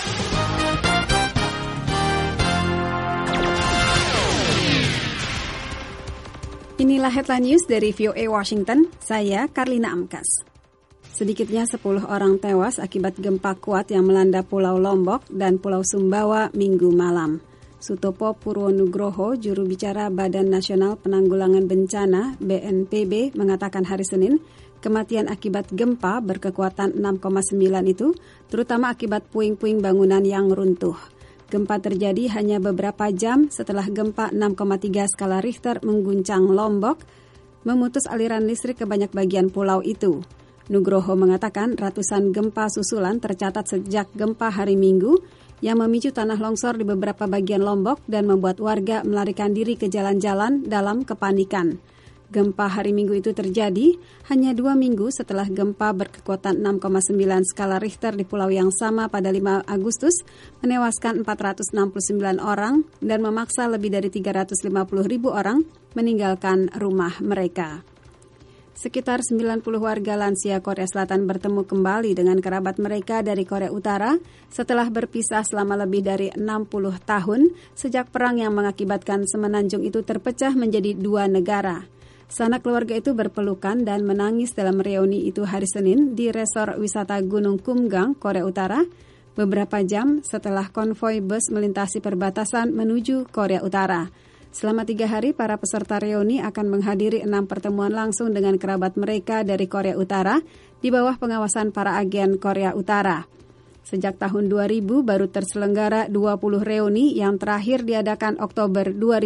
Inilah headline news dari VOA Washington, saya Karlina Amkas. Sedikitnya 10 orang tewas akibat gempa kuat yang melanda Pulau Lombok dan Pulau Sumbawa Minggu malam. Sutopo Purwonugroho, juru bicara Badan Nasional Penanggulangan Bencana (BNPB) mengatakan hari Senin, kematian akibat gempa berkekuatan 6,9 itu terutama akibat puing-puing bangunan yang runtuh. Gempa terjadi hanya beberapa jam setelah gempa 6,3 skala Richter mengguncang Lombok, memutus aliran listrik ke banyak bagian pulau itu. Nugroho mengatakan ratusan gempa susulan tercatat sejak gempa hari Minggu yang memicu tanah longsor di beberapa bagian Lombok dan membuat warga melarikan diri ke jalan-jalan dalam kepanikan. Gempa hari Minggu itu terjadi hanya 2 minggu setelah gempa berkekuatan 6,9 skala Richter di pulau yang sama pada 5 Agustus menewaskan 469 orang dan memaksa lebih dari 350.000 orang meninggalkan rumah mereka. Sekitar 90 warga lansia Korea Selatan bertemu kembali dengan kerabat mereka dari Korea Utara setelah berpisah selama lebih dari 60 tahun sejak perang yang mengakibatkan semenanjung itu terpecah menjadi 2 negara. Sanak keluarga itu berpelukan dan menangis dalam reuni itu hari Senin di resor wisata Gunung Kumgang, Korea Utara, beberapa jam setelah konvoi bus melintasi perbatasan menuju Korea Utara. Selama 3 hari, para peserta reuni akan menghadiri 6 pertemuan langsung dengan kerabat mereka dari Korea Utara di bawah pengawasan para agen Korea Utara. Sejak tahun 2000 baru terselenggara 20 reuni yang terakhir diadakan Oktober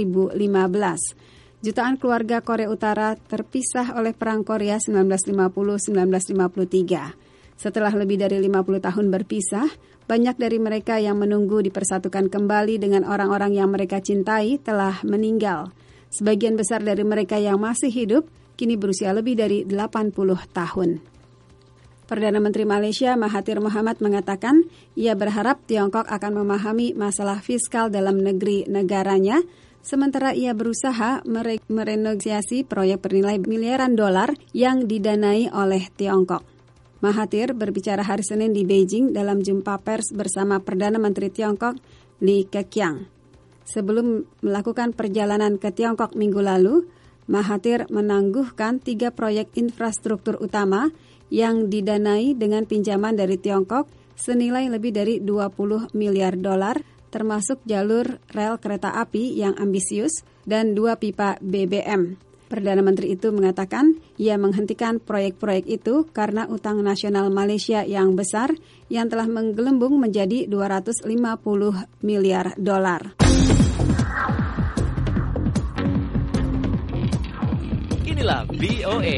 2015. Jutaan keluarga Korea Utara terpisah oleh Perang Korea 1950-1953. Setelah lebih dari 50 tahun berpisah, banyak dari mereka yang menunggu dipersatukan kembali dengan orang-orang yang mereka cintai telah meninggal. Sebagian besar dari mereka yang masih hidup kini berusia lebih dari 80 tahun. Perdana Menteri Malaysia Mahathir Mohamad mengatakan ia berharap Tiongkok akan memahami masalah fiskal dalam negeri negaranya, sementara ia berusaha merenegosiasi proyek bernilai miliaran dolar yang didanai oleh Tiongkok. Mahathir berbicara hari Senin di Beijing dalam jumpa pers bersama Perdana Menteri Tiongkok Li Keqiang. Sebelum melakukan perjalanan ke Tiongkok minggu lalu, Mahathir menangguhkan 3 proyek infrastruktur utama yang didanai dengan pinjaman dari Tiongkok senilai lebih dari 20 miliar dolar, termasuk jalur rel kereta api yang ambisius dan 2 pipa BBM. Perdana Menteri itu mengatakan ia menghentikan proyek-proyek itu karena utang nasional Malaysia yang besar yang telah menggelembung menjadi 250 miliar dolar. Inilah VOA.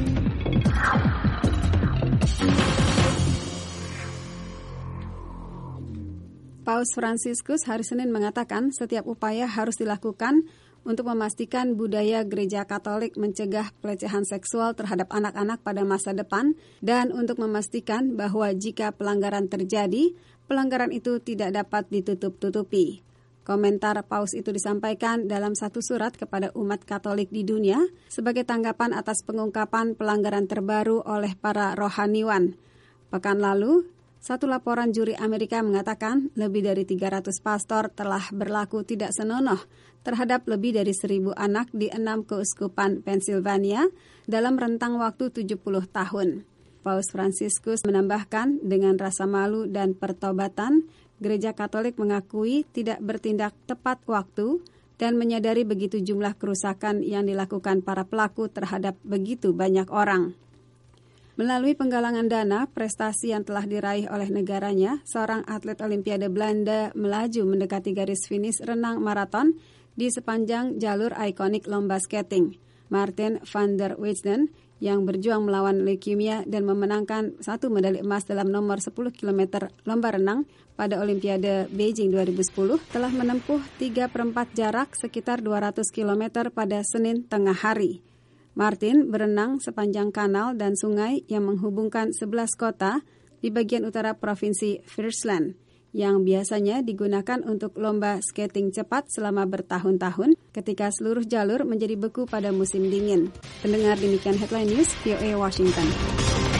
Paus Fransiskus hari Senin mengatakan setiap upaya harus dilakukan untuk memastikan budaya Gereja Katolik mencegah pelecehan seksual terhadap anak-anak pada masa depan dan untuk memastikan bahwa jika pelanggaran terjadi, pelanggaran itu tidak dapat ditutup-tutupi. Komentar Paus itu disampaikan dalam satu surat kepada umat Katolik di dunia sebagai tanggapan atas pengungkapan pelanggaran terbaru oleh para rohaniwan. Pekan lalu, satu laporan juri Amerika mengatakan lebih dari 300 pastor telah berlaku tidak senonoh terhadap lebih dari 1.000 anak di 6 keuskupan Pennsylvania dalam rentang waktu 70 tahun. Paus Fransiskus menambahkan dengan rasa malu dan pertobatan, Gereja Katolik mengakui tidak bertindak tepat waktu dan menyadari begitu jumlah kerusakan yang dilakukan para pelaku terhadap begitu banyak orang. Melalui penggalangan dana, prestasi yang telah diraih oleh negaranya, seorang atlet Olimpiade Belanda melaju mendekati garis finish renang maraton di sepanjang jalur ikonik lomba skating. Martin van der Westden yang berjuang melawan leukemia dan memenangkan 1 medali emas dalam nomor 10 km lomba renang pada Olimpiade Beijing 2010 telah menempuh 3/4 jarak sekitar 200 km pada Senin tengah hari. Martin berenang sepanjang kanal dan sungai yang menghubungkan 11 kota di bagian utara Provinsi Friesland, yang biasanya digunakan untuk lomba skating cepat selama bertahun-tahun ketika seluruh jalur menjadi beku pada musim dingin. Pendengar, demikian Headline News, VOA Washington.